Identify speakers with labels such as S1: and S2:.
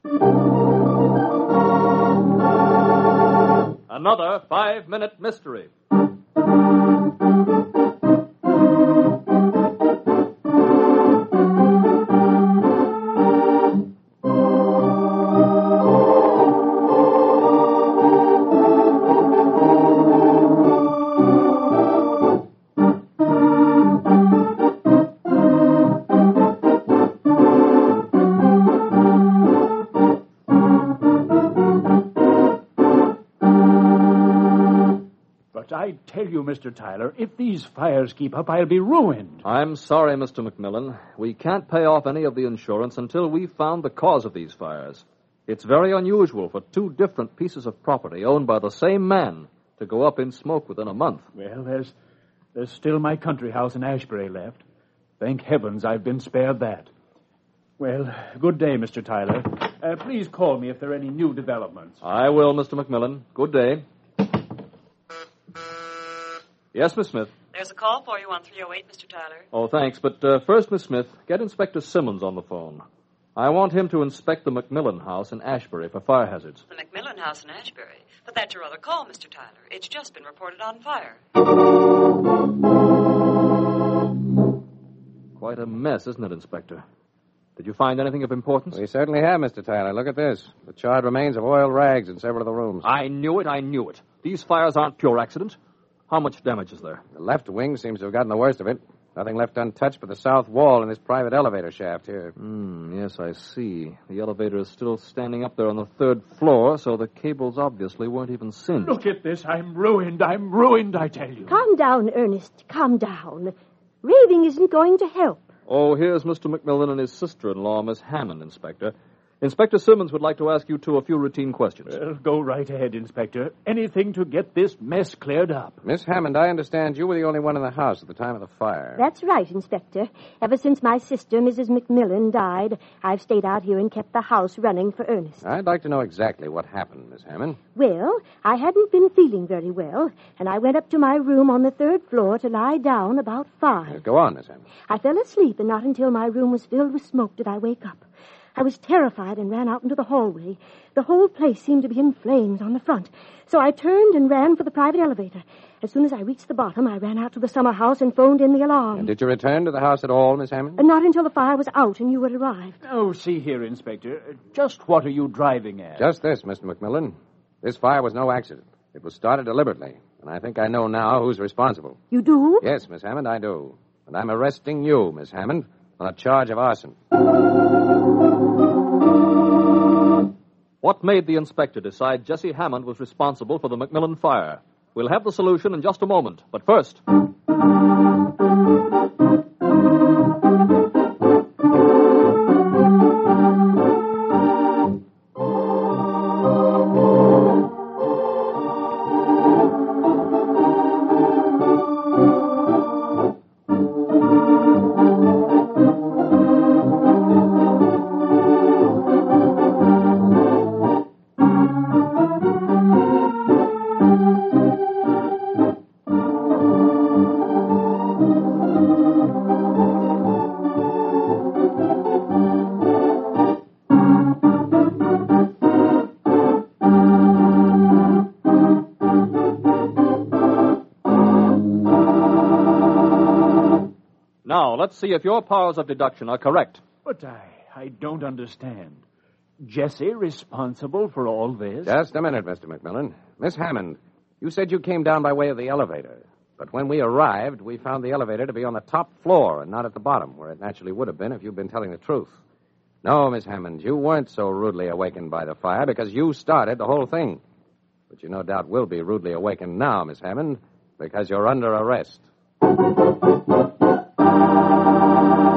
S1: Another 5-minute mystery.
S2: I tell you, Mr. Tyler, if these fires keep up, I'll be ruined.
S1: I'm sorry, Mr. McMillan. We can't pay off any of the insurance until we've found the cause of these fires. It's very unusual for two different pieces of property owned by the same man to go up in smoke within a month.
S2: Well, there's still my country house in Ashbury left. Thank heavens I've been spared that. Well, good day, Mr. Tyler. Please call me if there are any new developments.
S1: I will, Mr. McMillan. Good day. Yes, Miss Smith.
S3: There's a call for you on 308, Mr. Tyler.
S1: Oh, thanks. But first, Miss Smith, get Inspector Simmons on the phone. I want him to inspect the McMillan house in Ashbury for fire hazards.
S3: The McMillan house in Ashbury? But that's your other call, Mr. Tyler. It's just been reported on fire.
S1: Quite a mess, isn't it, Inspector? Did you find anything of importance?
S4: We certainly have, Mr. Tyler. Look at this. The charred remains of oiled rags in several of the rooms.
S1: I knew it. These fires aren't pure accident. How much damage is there?
S4: The left wing seems to have gotten the worst of it. Nothing left untouched but the south wall and this private elevator shaft here.
S1: Yes, I see. The elevator is still standing up there on the third floor, so the cables obviously weren't even singed.
S2: Look at this. I'm ruined, I tell you.
S5: Calm down, Ernest. Calm down. Raving isn't going to help.
S1: Oh, here's Mr. McMillan and his sister-in-law, Miss Hammond, Inspector. Inspector Simmons would like to ask you two a few routine questions.
S2: Well, go right ahead, Inspector. Anything to get this mess cleared up.
S4: Miss Hammond, I understand you were the only one in the house at the time of the fire.
S5: That's right, Inspector. Ever since my sister, Mrs. McMillan, died, I've stayed out here and kept the house running for Ernest.
S4: I'd like to know exactly what happened, Miss Hammond.
S5: Well, I hadn't been feeling very well, and I went up to my room on the third floor to lie down about 5.
S4: Go on, Miss Hammond.
S5: I fell asleep, and not until my room was filled with smoke did I wake up. I was terrified and ran out into the hallway. The whole place seemed to be in flames on the front. So I turned and ran for the private elevator. As soon as I reached the bottom, I ran out to the summer house and phoned in the alarm.
S4: And did you return to the house at all, Miss Hammond?
S5: Not until the fire was out and you had arrived.
S2: Oh, see here, Inspector. Just what are you driving at?
S4: Just this, Mr. McMillan. This fire was no accident. It was started deliberately. And I think I know now who's responsible.
S5: You do?
S4: Yes, Miss Hammond, I do. And I'm arresting you, Miss Hammond, on a charge of arson.
S1: What made the inspector decide Jesse Hammond was responsible for the McMillan fire? We'll have the solution in just a moment. But first... Now, let's see if your powers of deduction are correct.
S2: But I don't understand. Jesse responsible for all this?
S4: Just a minute, Mr. McMillan. Miss Hammond, you said you came down by way of the elevator. But when we arrived, we found the elevator to be on the top floor and not at the bottom, where it naturally would have been if you'd been telling the truth. No, Miss Hammond, you weren't so rudely awakened by the fire because you started the whole thing. But you no doubt will be rudely awakened now, Miss Hammond, because you're under arrest.